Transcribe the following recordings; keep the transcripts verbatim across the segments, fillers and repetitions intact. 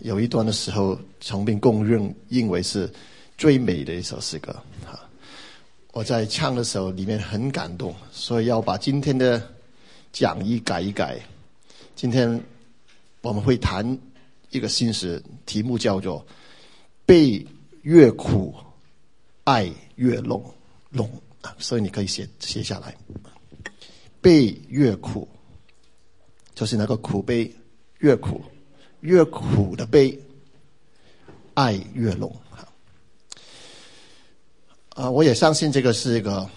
有一段的时候曾被公认认为是最美的一首诗歌。我在唱的时候里面很感动，所以要把今天的讲义改一改。今天我们会谈一个新诗，题目叫做悲越苦爱越浓浓，所以你可以写写下来。悲越苦就是那个苦悲，越苦越苦的悲，爱越浓。啊，我也相信这个是一个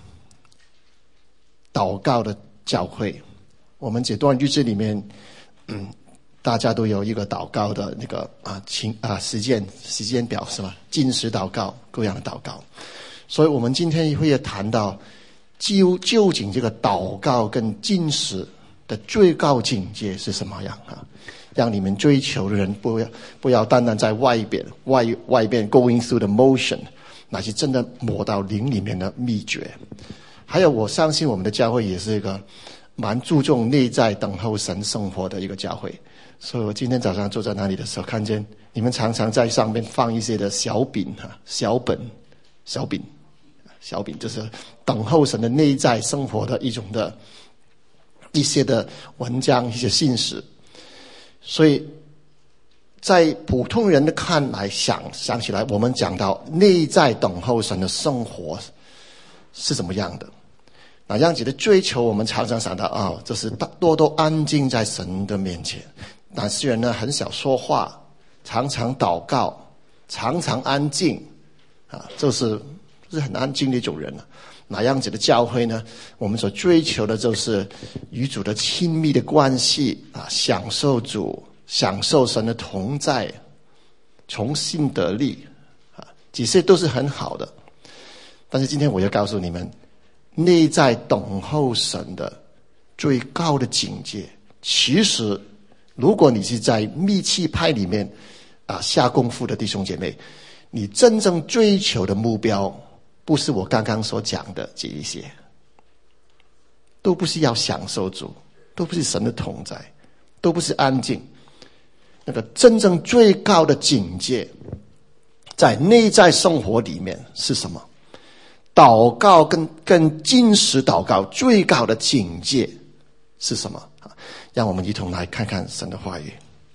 祷告的教会。我们这段日子里面，嗯，大家都有一个祷告的那个啊情啊时间时间表是吧？禁食祷告，各样的祷告。所以我们今天会谈到究究竟这个祷告跟禁食的最高境界是什么样啊？让你们追求的人不要不要单单在外边外外边 going through the motion。那是真的摸到灵里面的秘诀。还有我相信我们的教会也是一个蛮注重内在等候神生活的一个教会，所以我今天早上坐在那里的时候，看见你们常常在上面放一些的小饼哈，小本小饼小饼，就是等候神的内在生活的一种的一些的文章，一些信息。所以在普通人的看来，想想起来，我们讲到内在等候神的生活是怎么样的？那样子的追求，我们常常想到啊、哦，这是多多安静在神的面前。那些人呢，很少说话，常常祷告，常常安静啊，就是是很安静的一种人了。那样子的教会呢，我们所追求的就是与主的亲密的关系啊，享受主。享受神的同在，重新得力啊，这些都是很好的。但是今天我要告诉你们，内在等候神的最高的境界，其实如果你是在密契派里面啊下功夫的弟兄姐妹，你真正追求的目标不是我刚刚所讲的这一些，都不是要享受主，都不是神的同在，都不是安静。那个真正最高的境界，在内在生活里面是什么？祷告跟跟禁食祷告最高的境界是什么？让我们一同来看看神的话语。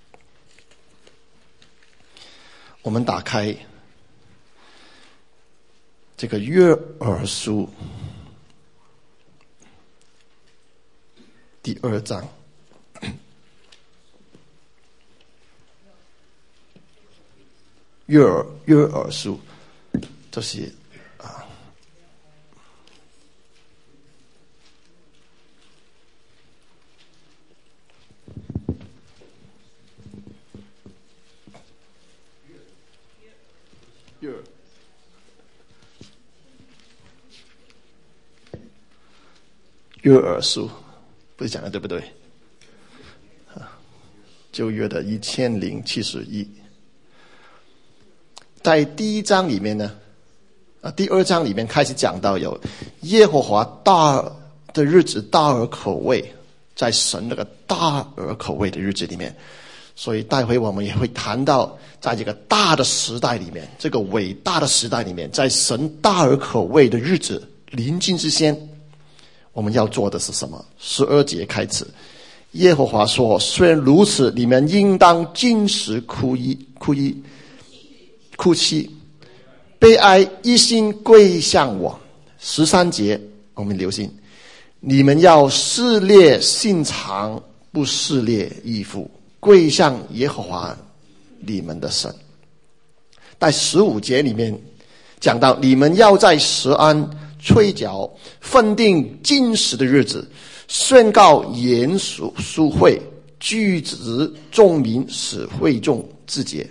我们打开这个约珥书第二章。约珥约珥书，这是啊，约约珥书，不是讲的对不对？啊，旧约的一千零七十一。在第一章里面呢，啊，第二章里面开始讲到有耶和华大的日子，大而可畏，在神那个大而可畏的日子里面，所以待会我们也会谈到，在这个大的时代里面，这个伟大的时代里面，在神大而可畏的日子临近之前，我们要做的是什么？十二节开始，耶和华说：“虽然如此，你们应当禁食哭泣，哭泣。”哭泣，悲哀，一心归向我。十三节，我们留心，你们要撕裂心肠，不撕裂衣服，归向耶和华你们的神。在十五节里面讲到，你们要在石安吹角，分定禁食的日子，宣告严肃书会，聚集众民，使会众自洁。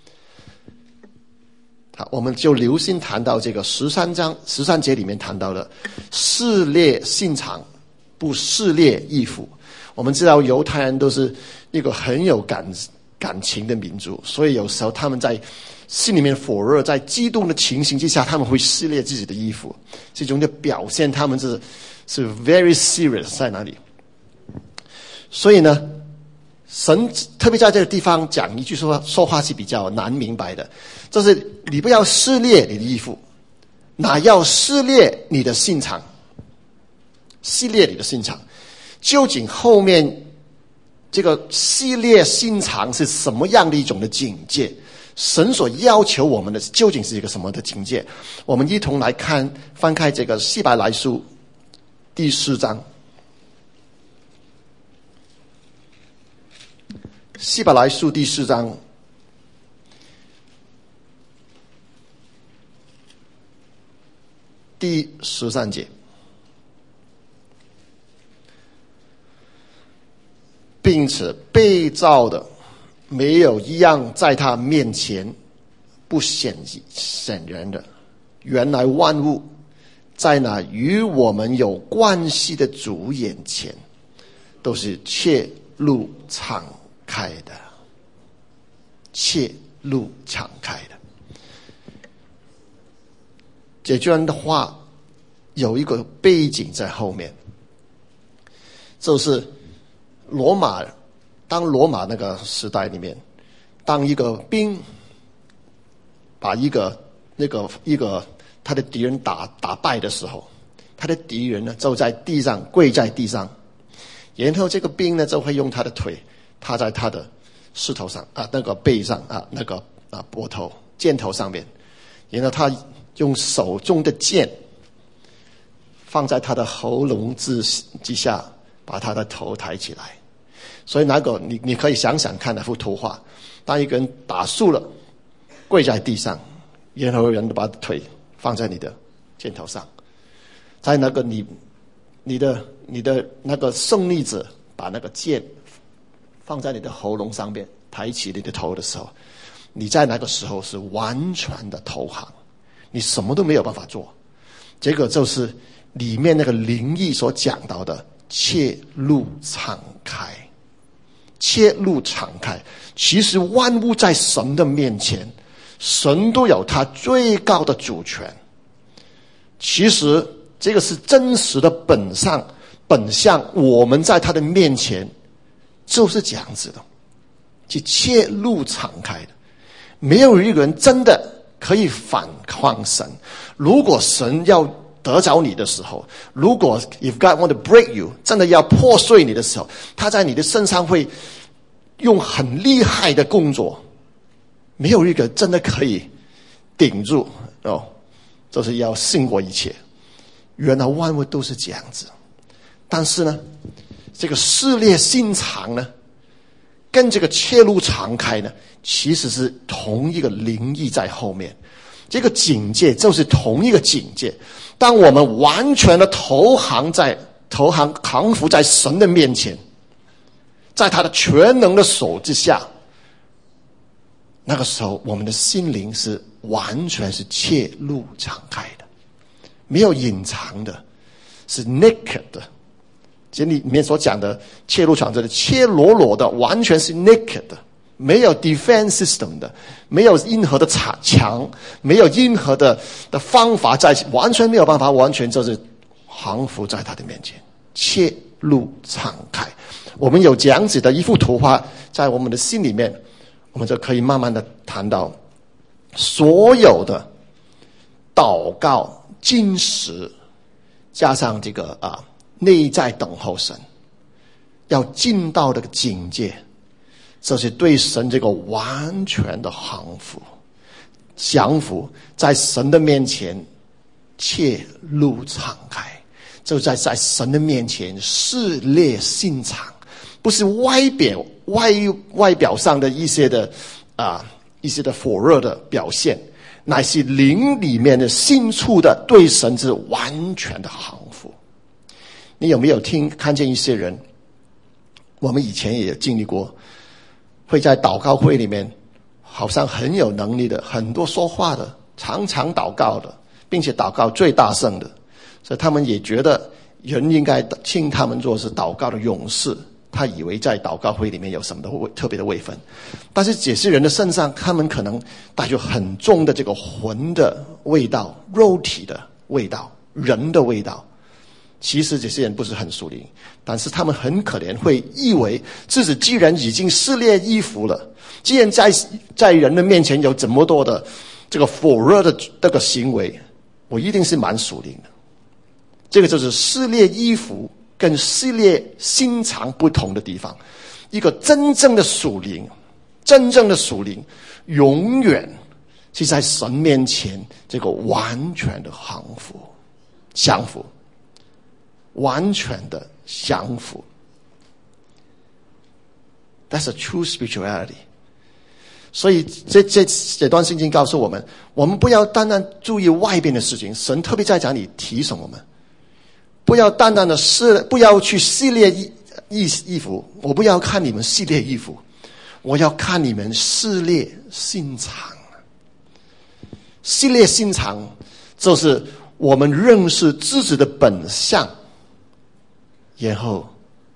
好，我们就留心谈到这个十三章十三节里面谈到了撕裂心肠，不撕裂衣服。我们知道犹太人都是一个很有感感情的民族，所以有时候他们在心里面火热，在激动的情形之下，他们会撕裂自己的衣服，这种的表现他们是是 very serious 在哪里。所以呢， 神特别在这个地方讲一句说说话是比较难明白的，就是你不要撕裂你的衣服，哪要撕裂你的心肠，撕裂你的心肠。究竟后面这个撕裂心肠是什么样的一种的境界？神所要求我们的究竟是一个什么的境界？我们一同来看，翻开这个希伯来书第四章。希伯来书第四章第十三节，并且被造的没有一样在他面前不显显然的，原来万物在那与我们有关系的主眼前都是切路敞开的，切路敞开的。这句的话有一个背景在后面，就是罗马，当罗马那个时代里面，当一个兵把一个那个一个他的敌人打打败的时候，他的敌人呢就在地上跪在地上，然后这个兵呢就会用他的腿踏在他的膝头上啊，那个背上啊，那个啊膊头箭头上面，然后他用手中的剑放在他的喉咙之之下，把他的头抬起来。所以那个你你可以想想看那幅图画，当一个人打输了，跪在地上，然后人把腿放在你的箭头上，在那个你你的你的那个胜利者把那个剑放在你的喉咙上面，抬起你的头的时候，你在那个时候是完全的投降，你什么都没有办法做。这个就是里面那个灵意所讲到的切路敞开，切路敞开。其实万物在神的面前，神都有他最高的主权。其实这个是真实的本相，本相我们在他的面前就是这样子的，去切路敞开的。没有一个人真的可以反抗神。如果神要得着你的时候，如果 if God want to break you， 真的要破碎你的时候，他在你的身上会用很厉害的工作，没有一个真的可以顶住哦，就是要胜过一切。原来万物都是这样子，但是呢，这个撕裂心肠呢，跟这个切路敞开呢，其实是同一个灵意在后面。这个境界就是同一个境界。当我们完全的投降在投降降服在神的面前，在他的全能的手之下，那个时候我们的心灵是完全是切路敞开的，没有隐藏的，是 naked 的。这里面所讲的切路敞开的，切裸裸的，完全是 naked 的，没有 defense system 的，没有任何的墙，没有任何的的方法在，完全没有办法，完全就是降服在他的面前，切路敞开。我们有这样子的一幅图画在我们的心里面，我们就可以慢慢的谈到所有的祷告、禁食，加上这个啊内在等候神，要进到这个境界，这是对神这个完全的降服，降服在神的面前切路敞开，就在在神的面前撕裂心肠，不是外表外外表上的一些的啊一些的火热的表现，乃是灵里面的深处的对神是完全的降服。你有没有听看见一些人，我们以前也经历过，会在祷告会里面好像很有能力的，很多说话的，常常祷告的，并且祷告最大声的，所以他们也觉得人应该称他们做是祷告的勇士，他以为在祷告会里面有什么的特别的位分。但是这些人的身上，他们可能带着很重的这个魂的味道，肉体的味道，人的味道， 其实这些人不是很属灵，但是他们很可怜，会以为自己既然已经撕裂衣服了，既然在在人的面前有这么多的这个火热的这个行为，我一定是蛮属灵的。这个就是撕裂衣服跟撕裂心肠不同的地方。一个真正的属灵，真正的属灵永远是在神面前这个完全的降服降服完全的降服。 That's a true spirituality。 所以这这这段圣经告诉我们，我们不要单单注意外边的事情，神特别在讲里提醒我们，不要单单的撕，不要去撕裂衣衣衣服，我不要看你们撕裂衣服，我要看你们撕裂心肠。撕裂心肠就是我们认识自己的本相，然后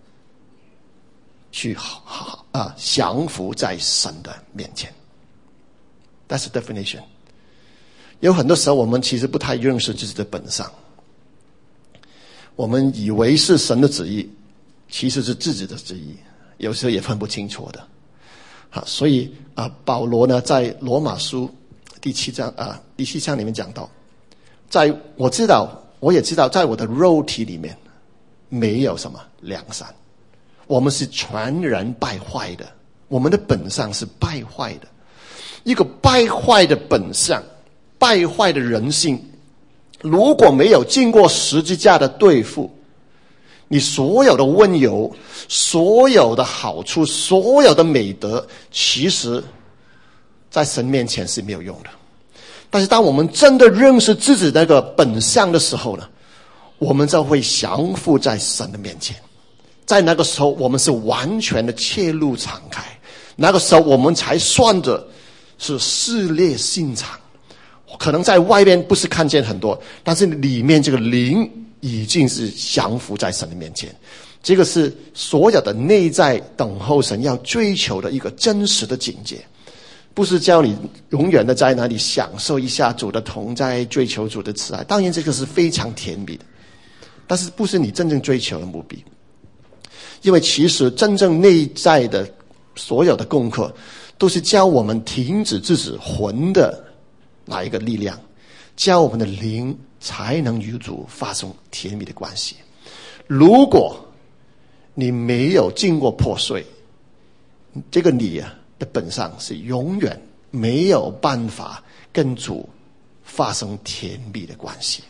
去啊降服在神的面前。 That's the definition。 有很多时候我们其实不太认识自己的本相，我们以为是神的旨意，其实是自己的旨意，有时候也分不清楚的。好，所以啊，保罗呢在罗马书第七章啊第七章里面讲到，在我知道我也知道在我的肉体里面没有什么良善，我们是全然败坏的，我们的本相是败坏的。一个败坏的本相，败坏的人性，如果没有经过十字架的对付，你所有的温柔，所有的好处，所有的美德，其实在神面前是没有用的。但是当我们真的认识自己那个本相的时候呢，我们就会降服在神的面前。在那个时候我们是完全的切入敞开，那个时候我们才算着是撕裂心肠。可能在外面不是看见很多，但是里面这个灵已经是降服在神的面前。这个是所有的内在等候神要追求的一个真实的境界，不是叫你永远的在那里享受一下主的同在，追求主的慈爱。当然这个是非常甜蜜的，但是不是你真正追求的目的。因为其实真正内在的所有的功课都是教我们停止自己魂的那一个力量，教我们的灵才能与主发生甜蜜的关系。如果你没有经过破碎，这个你啊的本相是永远没有办法跟主发生甜蜜的关系。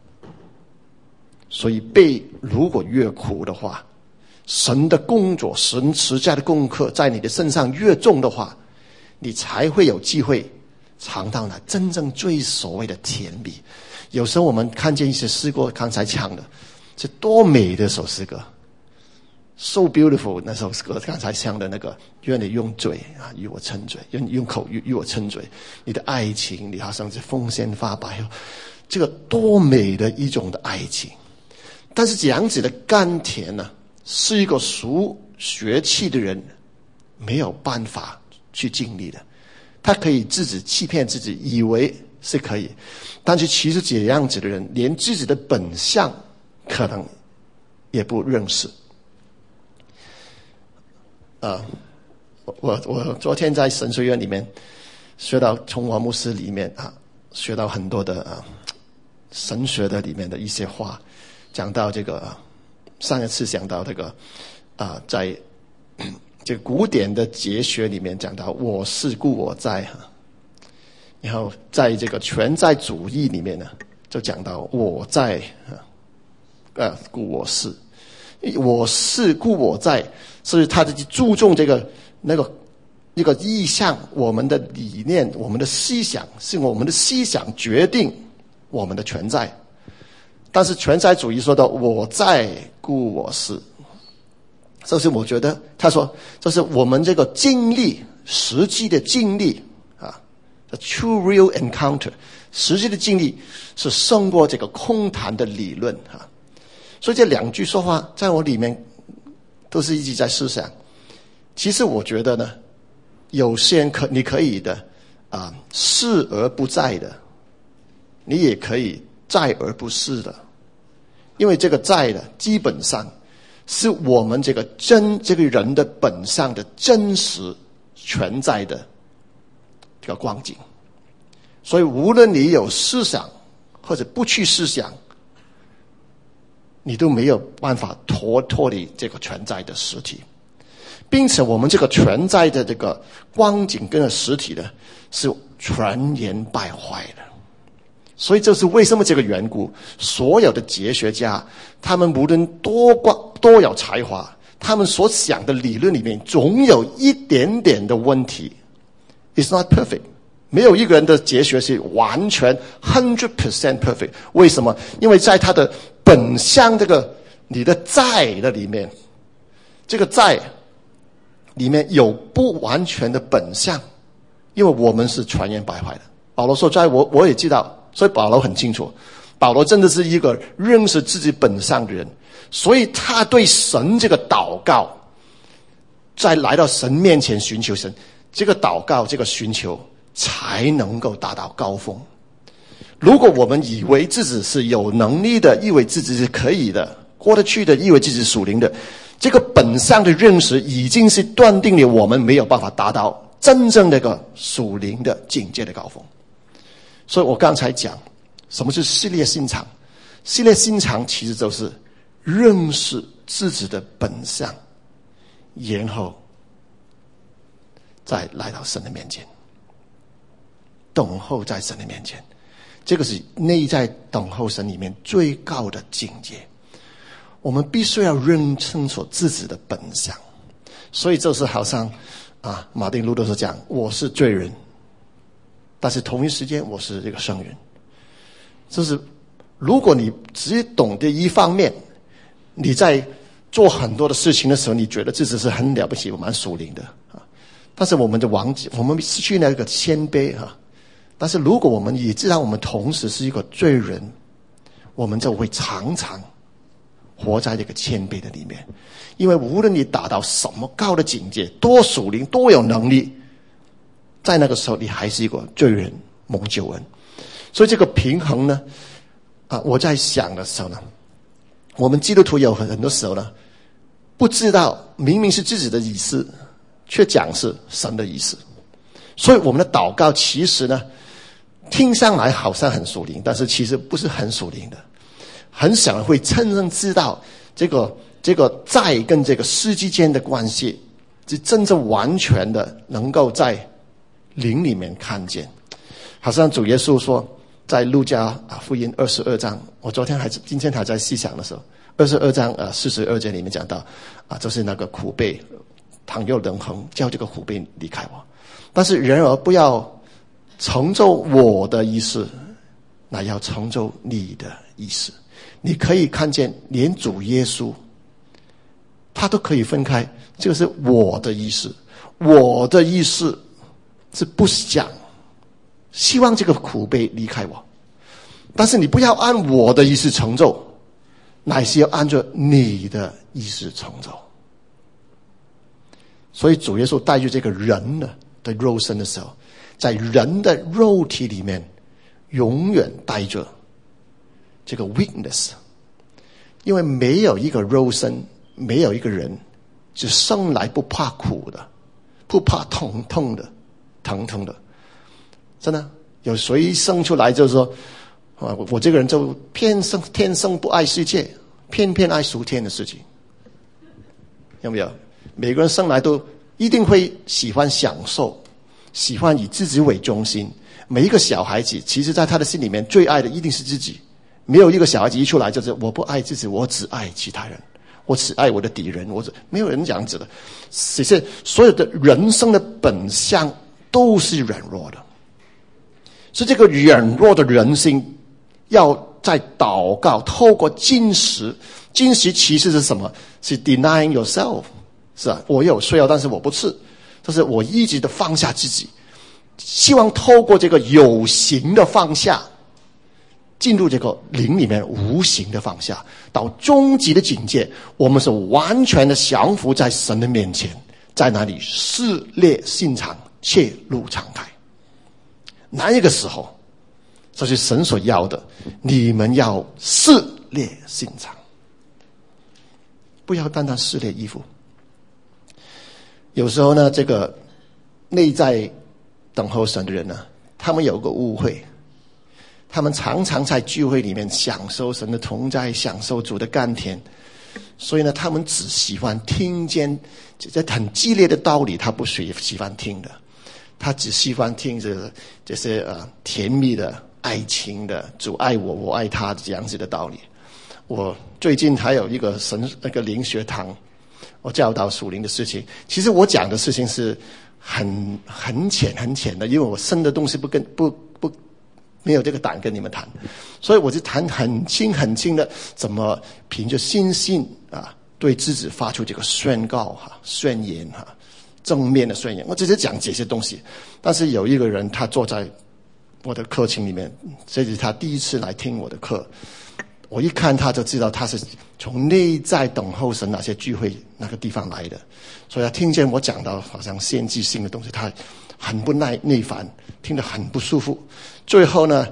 所以背如果越苦的话，神的工作，神持家的功课在你的身上越重的话，你才会有机会尝到那真正最所谓的甜蜜。有时候我们看见一些诗歌，刚才唱的是多美的首诗歌， So beautiful。 那首歌刚才唱的那个，愿你用嘴啊与我亲嘴，愿你用口与与我亲嘴，你的爱情你好像是风鲜发白，这个多美的一种的爱情。但是这样子的甘甜呢，是一个属血气的人没有办法去经历的。他可以自己欺骗自己，以为是可以，但是其实这样子的人连自己的本相可能也不认识。啊，我我昨天在神学院里面学到从王牧师里面啊学到很多的啊神学的里面的一些话，讲到这个、啊、上一次讲到这个啊在这个古典的哲学里面讲到我是故我在，然后在这个存在主义里面呢就讲到我在啊故我是，我是故我在，所以他就注重这个那个一个意象，我们的理念，我们的思想，是我们的思想决定我们的存在。但是存在主义说到我在故我是，就是我觉得他说就是我们这个经历，实际的经历啊 the true real encounter， 实际的经历是胜过这个空谈的理论啊。所以这两句说话在我里面都是一直在思想。其实我觉得呢，有些人可你可以的啊视而不在的，你也可以在而不是的， 因为这个在呢，基本上是我们这个真这个人的本相的真实存在的这个光景。所以无论你有思想或者不去思想，你都没有办法脱脱离这个存在的实体，并且我们这个存在的这个光景跟实体呢，是全然败坏的。所以这是为什么这个缘故，所有的哲学家，他们无论多光多有才华，他们所想的理论里面总有一点点的问题。 It's not perfect， 没有一个人的哲学是完全 hundred percent perfect。 为什么？因为在他的本相这个你的在的里面，这个在里面有不完全的本相，因为我们是全然败坏的。保罗说，在我我也知道，所以保罗很清楚，保罗真的是一个认识自己本相的人，所以他对神这个祷告，在来到神面前寻求神，这个祷告这个寻求才能够达到高峰。如果我们以为自己是有能力的，以为自己是可以的，过得去的，以为自己是属灵的，这个本相的认识已经是断定了我们没有办法达到真正那个属灵的境界的高峰。所以我刚才讲什么是系列心肠，系列心肠其实就是认识自己的本相，然后再来到神的面前，等候在神的面前。这个是内在等候神里面最高的境界。我们必须要认清楚自己的本相。所以这是好像啊，马丁路德所讲，我是罪人，但是同一时间我是这个圣人。就是如果你只懂得一方面，你在做很多的事情的时候，你觉得自己是很了不起，蛮属灵的啊。但是我们就忘记，我们失去那个谦卑哈。但是如果我们也知道我们同时是一个罪人，我们就会常常活在这个谦卑的里面。因为无论你达到什么高的境界，多属灵，多有能力，在那个时候你还是一个罪人，蒙救恩。所以这个平衡呢，啊，我在想的时候呢，我们基督徒有很多时候呢，不知道明明是自己的意思，却讲是神的意思。所以我们的祷告其实呢，听上来好像很属灵，但是其实不是很属灵的。很少人会真正知道这个这个在跟这个事之间的关系，是真正完全的能够在灵里面看见。好像主耶稣说，在路加啊福音二十二章，我昨天还今天还在细想的时候，二十二章呃四十二节里面讲到啊，就是那个苦杯，倘若人恒叫这个苦杯离开我，但是人而不要成就我的意思，那要成就你的意思。你可以看见连主耶稣他都可以分开，这个是我的意思，我的意思是不想希望这个苦杯离开我，但是你不要按我的意思成就，乃是要按照你的意思成就。所以主耶稣带着这个人的的肉身的时候，在人的肉体里面永远带着这个 weakness， 因为没有一个肉身，没有一个人是生来不怕苦的，不怕疼痛的疼痛的。真的有谁生出来就是说啊，我这个人就偏生天生不爱世界，偏偏爱属天的事情，有没有？每个人生来都一定会喜欢享受，喜欢以自己为中心。每一个小孩子其实在他的心里面最爱的一定是自己，没有一个小孩子一出来就是我不爱自己，我只爱其他人，我只爱我的敌人，我只没有人这样子的。其实所有的人生的本相都是软弱的，是这个软弱的人心要在祷告，透过禁食。禁食其实是什么？是 denying yourself， 是啊，我有需要，但是我不吃，就是我一直的放下自己，希望透过这个有形的放下，进入这个灵里面无形的放下，到终极的境界，我们是完全的降服在神的面前，在那里撕裂心肠，切路敞开。那一个时候，这是神所要的，你们要撕裂心肠。不要单单撕裂衣服。有时候呢，这个内在等候神的人呢，他们有个误会，他们常常在聚会里面享受神的同在，享受主的甘甜，所以呢，他们只喜欢听见这些很激烈的道理，他不喜喜欢听的，他只喜欢听这这些呃甜蜜的爱情的主爱我，我爱他这样子的道理。我最近还有一个神那个灵学堂，我教导属灵的事情。其实我讲的事情是很很浅很浅的，因为我深的东西不跟不不没有这个胆跟你们谈，所以我就谈很轻很轻的，怎么凭着信心啊，对自己发出这个宣告哈、宣言哈、正面的宣言。我只是讲这些东西，但是有一个人他坐在我的课程里面，这是他第一次来听我的课。我一看他就知道他是从内在等候神那些聚会那个地方来的，所以他听见我讲到好像先知性的东西，他很不耐内烦，听得很不舒服。最后呢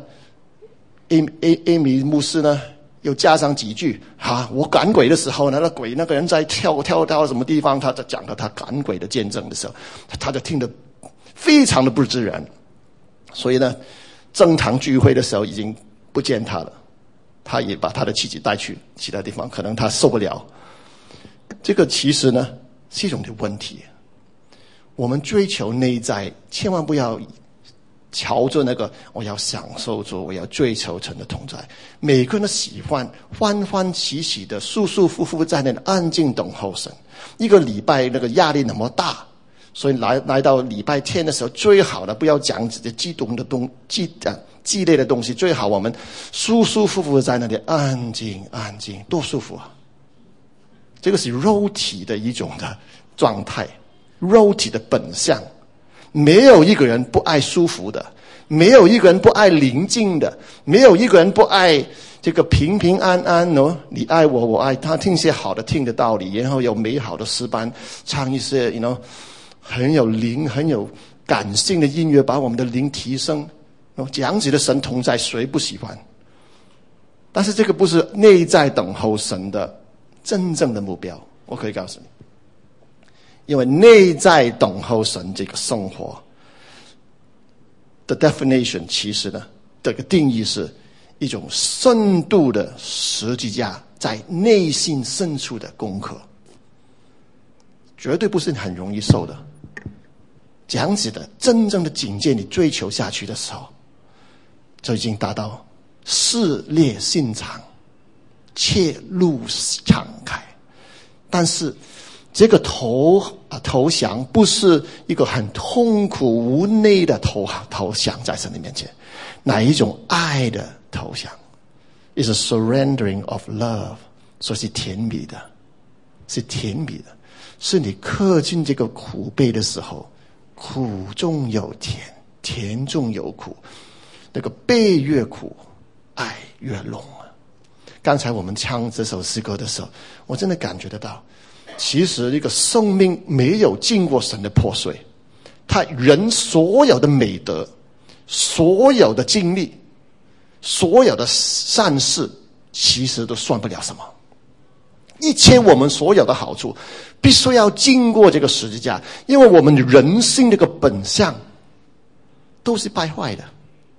A, A, A 米牧师呢又加上几句啊，我赶鬼的时候呢，那鬼那个人在跳跳到什么地方，他在讲到他赶鬼的见证的时候，他就听得非常的不自然。所以呢，正常聚会的时候已经不见他了，他也把他的妻子带去其他地方，可能他受不了。这个其实呢是一种的问题。我们追求内在，千万不要瞧着那个我要享受着，我要追求神的同在。每个人都喜欢欢欢喜喜的、舒舒服服在那里安静等候神。一个礼拜那个压力那么大，所以来来到礼拜天的时候，最好的不要讲这些激动的东激啊。激烈的东西，最好我们舒舒服服在那里安静安静，多舒服啊！这个是肉体的一种的状态，肉体的本相。没有一个人不爱舒服的，没有一个人不爱宁静的，没有一个人不爱这个平平安安哦，你爱我，我爱他，听些好的听的道理，然后有美好的诗班，唱一些 you know 很有灵很有感性的音乐，把我们的灵提升。这样子的神同在，谁不喜欢？但是这个不是内在等候神的真正的目标，我可以告诉你，因为内在等候神这个生活的 definition 其实呢，这个定义是一种深度的十字架在内心深处的功课，绝对不是很容易受的。这样子的真正的境界，你追求下去的时候，就已经达到撕裂心肠，切路敞开。但是这个投啊投降不是一个很痛苦无奈的投投降在神的面前，哪一种爱的投降 is a surrendering of love， 所以是甜蜜的，是甜蜜的，是你刻进这个苦杯的时候，苦中有甜，甜中有苦。那个杯越苦，爱越浓啊！刚才我们唱这首诗歌的时候，我真的感觉得到，其实一个生命没有经过神的破碎，他人所有的美德、所有的经历、所有的善事，其实都算不了什么。一切我们所有的好处，必须要经过这个十字架，因为我们人性这个本相都是败坏的。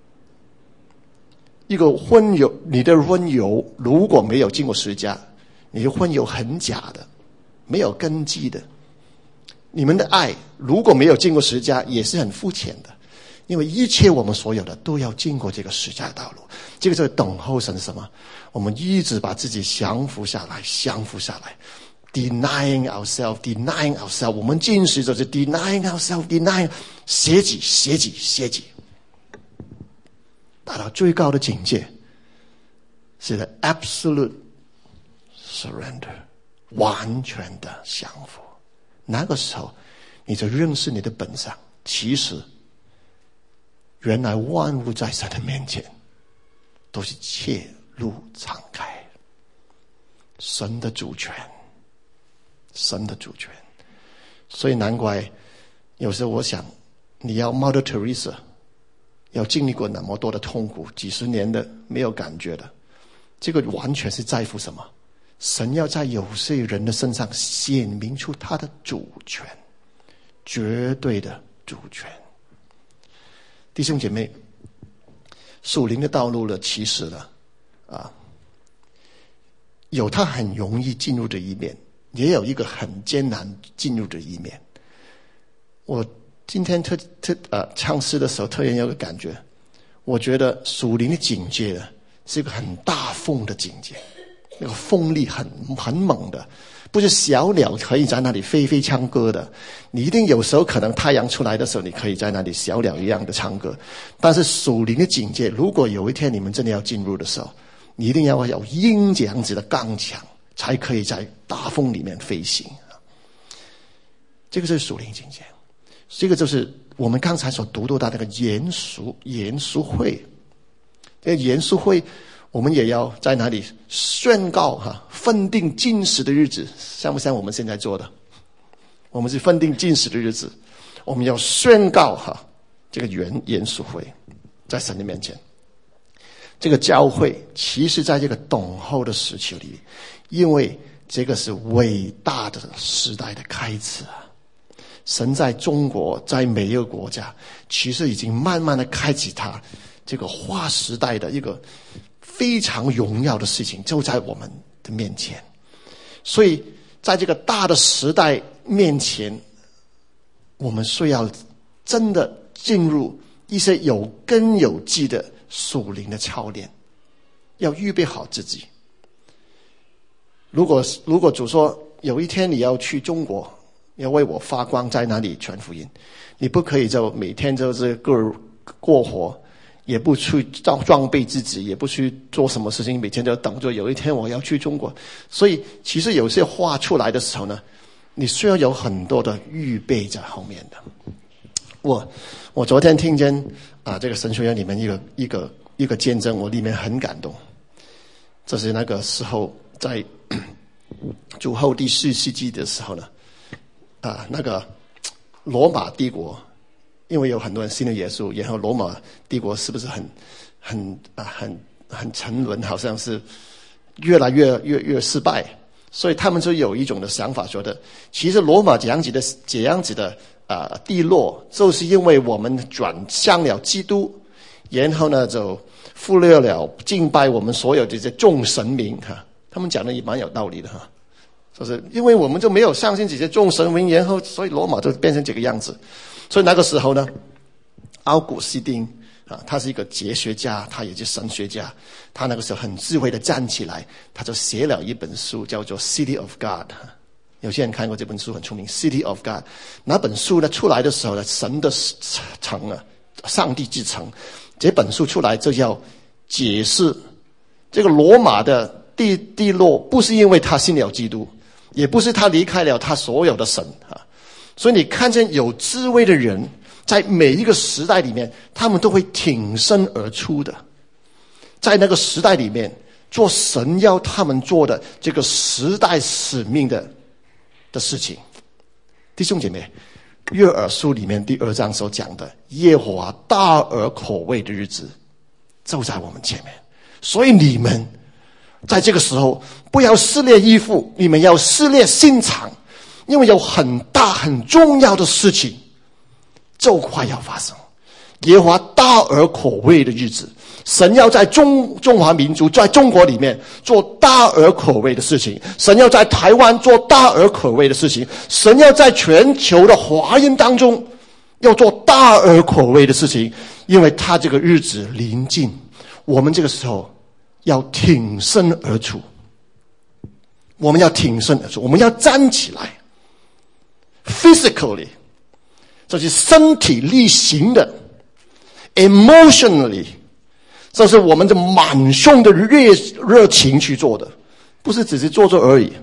一个婚友，你的婚友如果没有经过十字架，你的婚友很假的，没有根基的。你们的爱如果没有经过十字架，也是很肤浅的。因为一切我们所有的都要经过这个十字架的道路。这个就是等候神什么？我们一直把自己降服下来，降服下来 ，denying ourselves, denying ourselves。我们进食就是 denying ourselves, denying 舍己，舍己，舍己。达到最高的境界是 the absolute surrender， 完全的降服。那个时候你就认识你的本相，其实原来万物在神的面前都是切路敞开，神的主权，神的主权。所以难怪有时候我想，你要 Mother Teresa要经历过那么多的痛苦，几十年的没有感觉的， 这个完全是在乎什么？神要在有些人的身上显明出他的主权，绝对的主权。弟兄姐妹，属灵的道路了，其实呢，啊，有他很容易进入的一面，也有一个很艰难进入的一面。我今天特特呃唱诗的时候，特别有个感觉，我觉得属灵的境界呢，是一个很大风的境界。那个风力很很猛的，不是小鸟可以在那里飞飞唱歌的。你一定有时候可能太阳出来的时候，你可以在那里小鸟一样的唱歌。但是属灵的境界，如果有一天你们真的要进入的时候，你一定要有鹰这样子的刚强，才可以在大风里面飞行。这个是属灵境界，这个就是我们刚才所读到的那个严肃严肃会。这个严肃会，我们也要在哪里宣告哈，分定禁食的日子，像不像我们现在做的？我们是分定禁食的日子，我们要宣告哈，这个严严肃会在神的面前。这个教会其实在这个等候的时期里，因为这个是伟大的时代的开始啊。神在中国，在每一个国家，其实已经慢慢的开启他这个划时代的一个非常荣耀的事情，就在我们的面前。所以在这个大的时代面前，我们需要真的进入一些有根有基的属灵的操练，要预备好自己。如果如果主说有一天你要去中国，要为我发光，在哪里传福音，你不可以就每天就是过过活，也不去装备自己，也不去做什么事情，每天就等着有一天我要去中国。所以其实有些话出来的时候呢，你需要有很多的预备在后面的。我我昨天听见啊，这个神学院里面一个一个一个见证，我里面很感动。这是那个时候在主后第四世纪的时候呢，啊，那个罗马帝国，因为有很多人信了耶稣，然后罗马帝国是不是很很啊很很沉沦，好像是越来越越越失败，所以他们就有一种的想法，说的其实罗马这样子的这样子的啊低落，就是因为我们转向了基督，然后呢就忽略了敬拜我们所有这些众神明哈。他们讲的也蛮有道理的哈，就是因为我们就没有相信这些众神明，然后所以罗马就变成这个样子。所以那个时候呢，奥古斯丁啊，他是一个哲学家，他也是神学家，他那个时候很智慧的站起来，他就写了一本书叫做《City of God》。有些人看过这本书，很出名，《City of God》。那本书呢出来的时候呢，神的城啊，上帝之城，这本书出来就要解释这个罗马的地地落，不是因为他信了基督，也不是他离开了他所有的神啊。所以你看见有智慧的人，在每一个时代里面，他们都会挺身而出的，在那个时代里面做神要他们做的这个时代使命的的事情。弟兄姐妹，约珥书里面第二章所讲的耶和华大而可畏的日子就在我们前面，所以你们在这个时候不要撕裂衣服，你们要撕裂心肠，因为有很大很重要的事情就快要发生。耶和华大而可畏的日子，神要在中中华民族，在中国里面做大而可畏的事情，神要在台湾做大而可畏的事情，神要在全球的华人当中要做大而可畏的事情，因为他这个日子临近，我们这个时候要挺身而出，我们要挺身而出，我们要站起来 physically， 就是身体力行的， emotionally， 这是我们的满胸的热热情去做的，不是只是做做而已。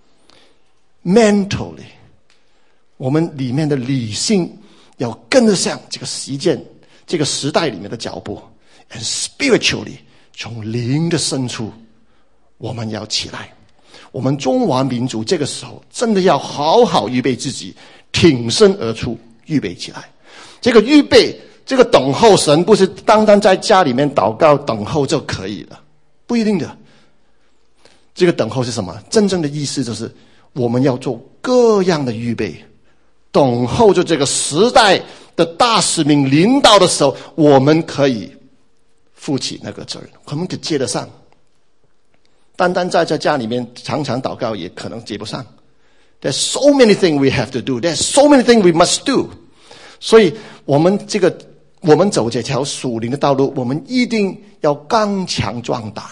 mentally， 我们里面的理性要跟得上这个实践这个时代里面的脚步， and spiritually，从灵的深处我们要起来。我们中华民族这个时候真的要好好预备自己，挺身而出，预备起来。这个预备，这个等候神，不是单单在家里面祷告等候就可以了，不一定的。 这个等候是什么？真正的意思就是我们要做各样的预备，等候着这个时代的大使命临到的时候，我们可以负起那个责任，我们可以接得上。单单在在家里面常常祷告也可能接不上。There's so many things we have to do. There's so many things we must do. 所以我们这个我们走这条属灵的道路，我们一定要刚强壮胆。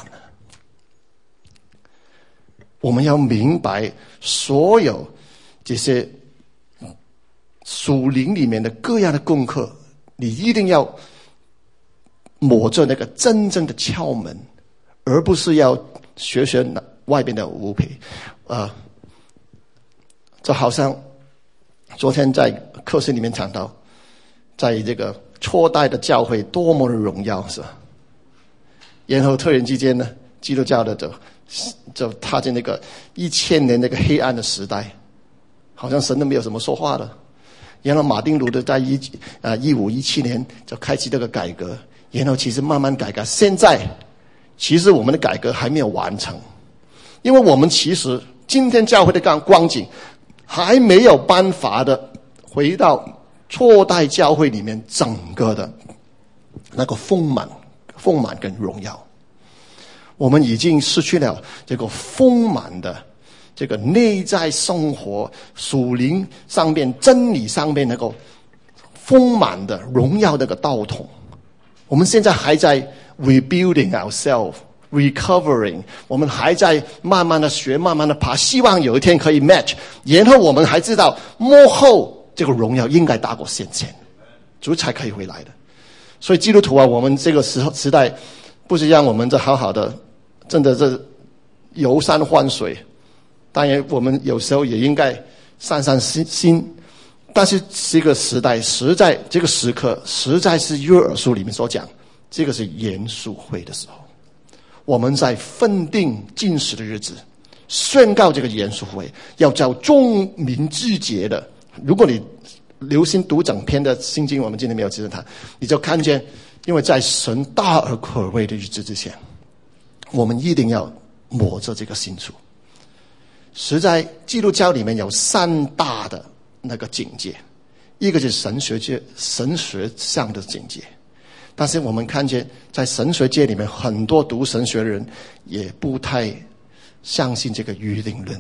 我们要明白所有这些属灵里面的各样的功课，你一定要摸着那个真正的窍门，而不是要学学外边的无培。呃，就好像昨天在课室里面讲到，在这个初代的教会多么的荣耀，是吧？然后突然之间呢，基督教的就就踏进那个一千年那个黑暗的时代，好像神都没有什么说话了。然后马丁路德在一啊一五一七年就开启这个改革，然后其实慢慢改革，现在其实我们的改革还没有完成，因为我们其实今天教会的光光景还没有办法的回到初代教会里面整个的那个丰满、丰满跟荣耀。我们已经失去了这个丰满的这个内在生活、属灵上面、真理上面那个丰满的荣耀那个道统。我们现在还在 rebuilding ourselves, recovering， 我们还在慢慢的学，慢慢的爬，希望有一天可以 match。然后我们还知道幕后这个荣耀应该大过先前，主才可以回来的。所以基督徒啊，我们这个时候时代不是让我们这好好的真的是游山玩水，当然我们有时候也应该散散心，但是这个时代实在这个时刻实在是约珥书里面所讲，这个是严肃会的时候，我们在分定禁食的日子宣告这个严肃会要叫众民自洁的。如果你留心读整篇的圣经，我们今天没有记着它，你就看见，因为在神大而可畏的日子之前，我们一定要摸着这个清楚。实在基督教里面有三大的那个境界，一个是神学界神学上的境界，但是我们看见在神学界里面很多读神学的人也不太相信这个预定论，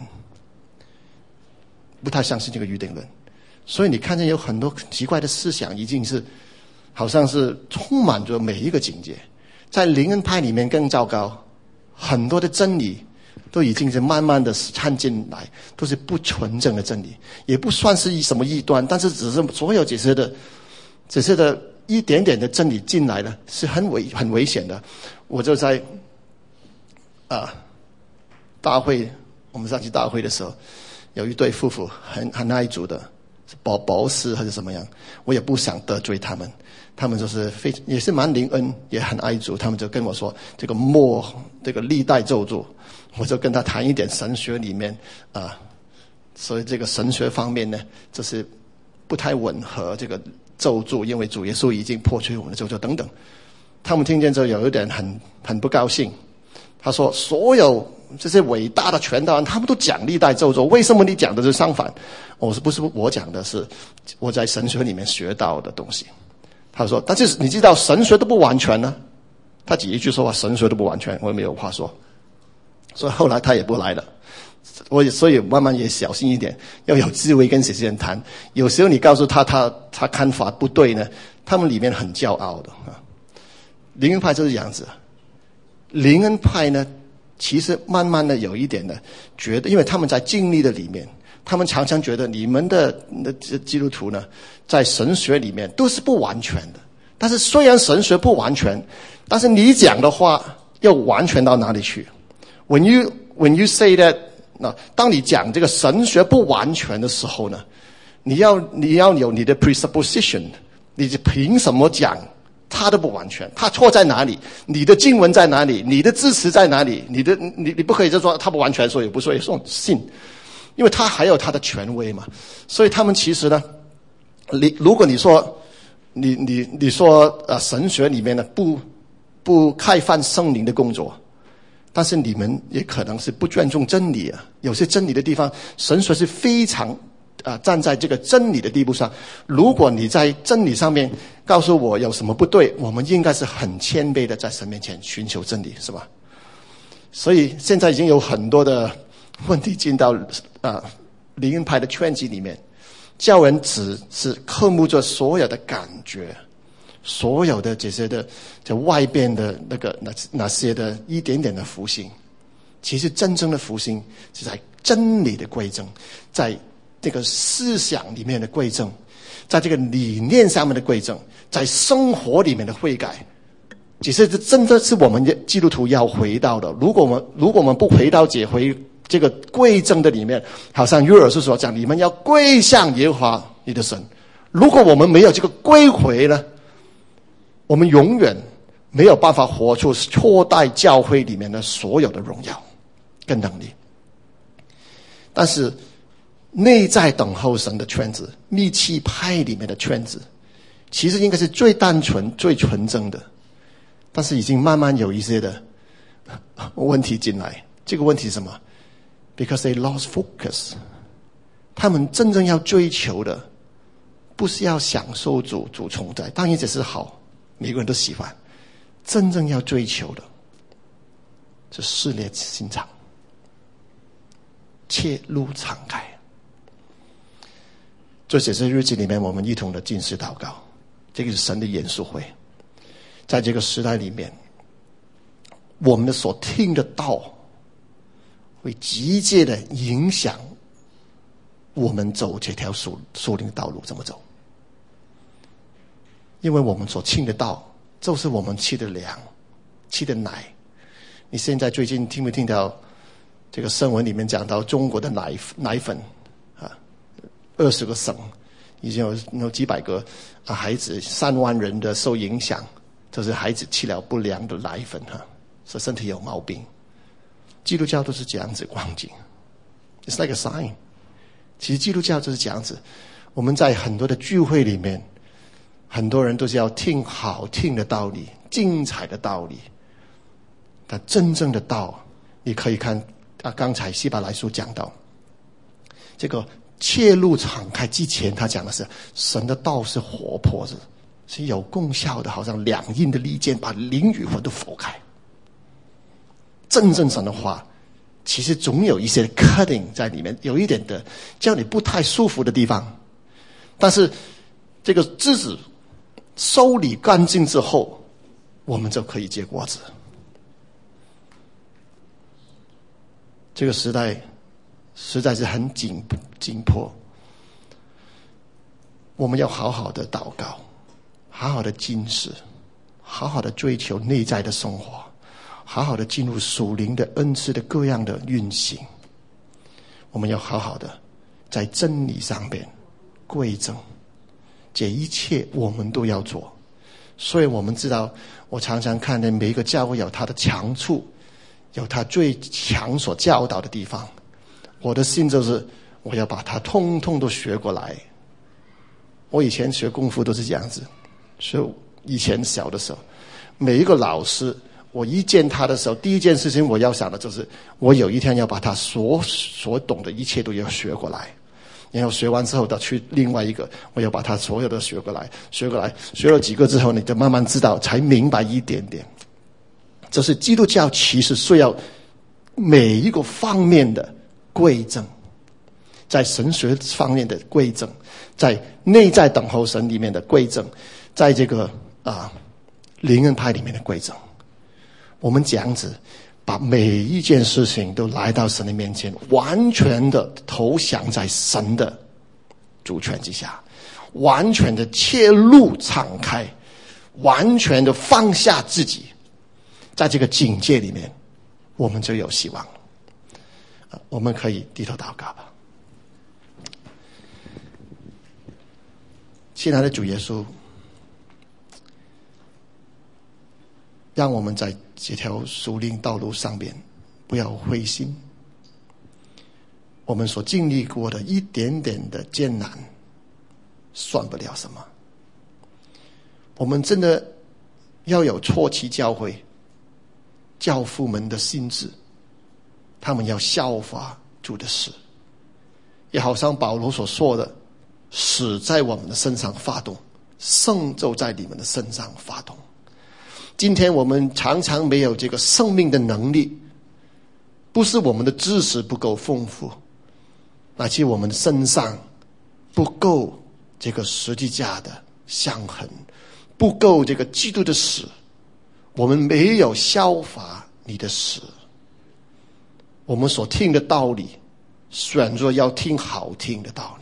不太相信这个预定论，所以你看见有很多奇怪的思想已经是好像是充满着每一个境界。在灵恩派里面更糟糕，很多的真理都已经是慢慢的掺进来，都是不纯正的真理，也不算是什么异端，但是只是所有这些的这些的一点点的真理进来了，是很危很危险的。我就在啊大会，我们上去大会的时候，有一对夫妇很很爱主的，保保士还是什么样，我也不想得罪他们，他们就是非也是蛮灵恩，也很爱主，他们就跟我说这个末这个历代咒诅，我就跟他谈一点神学里面啊，所以这个神学方面呢，这是不太吻合这个咒诅，因为主耶稣已经破除我们的咒诅等等。他们听见之后有一点很很不高兴，他说所有这些伟大的传道人他们都讲历代咒诅，为什么你讲的是相反？我说不是我讲的，是我在神学里面学到的东西。他说但是你知道神学都不完全呢，他几一句说话神学都不完全，我也没有话说，所以后来他也不来了。我也所以慢慢也小心一点，要有智慧跟这些人谈。有时候你告诉他他他看法不对呢，他们里面很骄傲的啊。灵恩派就是这样子，灵恩派呢其实慢慢的有一点的觉得，因为他们在经历的里面，他们常常觉得你们的基督徒呢在神学里面都是不完全的，但是虽然神学不完全，但是你讲的话要完全到哪里去？ When you when you say that， 那当你讲这个神学不完全的时候呢，你要你要有你的 presupposition， 你凭什么讲他的不完全？他错在哪里？你的经文在哪里？你的支持在哪里？你的你你不可以就说他不完全，所以不所以说信，因为他还有他的权威嘛。所以他们其实呢，你如果你说你你你说呃神学里面呢不不开放圣灵的工作， 但是你们也可能是不尊重真理啊。有些真理的地方，神说是非常啊、呃、站在这个真理的地步上。如果你在真理上面告诉我有什么不对，我们应该是很谦卑的在神面前寻求真理，是吧？所以现在已经有很多的问题进到啊灵恩派的圈子里面，教人只是刻慕着所有的感觉，所有的这些的在外边的那个那那些的一点点的福星，其实真正的福星是在真理的归正，在这个思想里面的归正，在这个理念上面的归正，在生活里面的悔改。其实这真的是我们基督徒要回到的。如果我们如果我们不回到解回这个归正的里面，好像约珥书所讲，你们要归向耶和华你的神。如果我们没有这个归回呢，我们永远没有办法活出初代教会里面的所有的荣耀跟能力。但是内在等候神的圈子，密契派里面的圈子，其实应该是最单纯最纯正的，但是已经慢慢有一些的问题进来。这个问题是什么？ Because they lost focus。 他们真正要追求的不是要享受主主存在，当然这是好，每个人都喜欢。真正要追求的是撕裂心肠，切路敞开。这写在日记里面，我们一同的禁食祷告，这个是神的严肃会。在这个时代里面，我们的所听的道会直接的影响我们走这条属属灵的道路怎么走。因为我们所听的道就是我们吃的粮吃的奶。你现在最近听没听到这个新闻里面讲到中国的奶奶粉啊，二十个省已经有有几百个啊孩子，三万人的受影响，就是孩子吃了不良的奶粉哈，所以身体有毛病。基督教都是这样子光景 ，It's like a sign。其实基督教就是这样子。我们在很多的聚会里面，很多人都是要听好听的道理，精彩的道理。但真正的道，你可以看啊，刚才希伯来书讲到，这个切路敞开之前，他讲的是神的道是活泼的，是有功效的，好像两刃的利剑，把灵与魂都剖开。真正神的话，其实总有一些 cutting 在里面，有一点的叫你不太舒服的地方。但是这个枝子收理干净之后，我们就可以结果子。这个时代实在是很紧紧迫，我们要好好的祷告，好好的禁食，好好的追求内在的生活，好好的进入属灵的恩赐的各样的运行。我们要好好的在真理上边归正，这一切我们都要做。所以我们知道，我常常看见每一个教会有它的强处，有他最强所教导的地方。我的心就是我要把它通通都学过来。我以前学功夫都是这样子，所以以前小的时候，每一个老师我一见他的时候，第一件事情我要想的就是我有一天要把他所所懂的一切都要学过来，然后学完之后再去另外一个，我要把他所有的学过来学过来学了几个之后，你就慢慢知道，才明白一点点。这是基督教其实需要每一个方面的归正，在神学方面的归正，在内在等候神里面的归正，在这个啊灵恩派里面的归正。我们这样子把每一件事情都来到神的面前，完全的投降在神的主权之下，完全的切路敞开，完全的放下自己，在这个境界里面，我们就有希望了。我们可以低头祷告吧。亲爱的主耶稣，让我们在这条属灵道路上边不要灰心。我们所经历过的一点点的艰难算不了什么。我们真的要有初期教会， 教父们的心智，他们要效法主的死，也好像保罗所说的，死在我们的身上发动，圣就在你们的身上发动。今天我们常常没有这个生命的能力，不是我们的知识不够丰富，乃是我们身上不够这个十字架的伤痕，不够这个基督的死，我们没有效法你的死。我们所听的道理，选择要听好听的道理。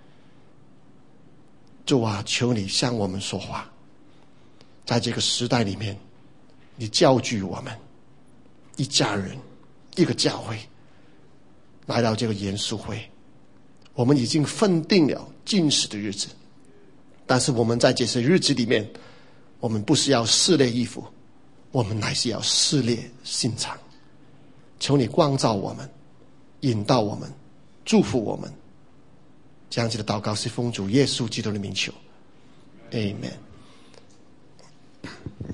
主啊，求你向我们说话，在这个时代里面，你教育我们一家人一个教会来到这个严肃会。我们已经分定了禁食的日子，但是我们在这些日子里面，我们不是要撕裂衣服，我们乃是要撕裂心肠。求你光照我们，引导我们，祝福我们。这样子的祷告是奉主耶稣基督的名求 Amen。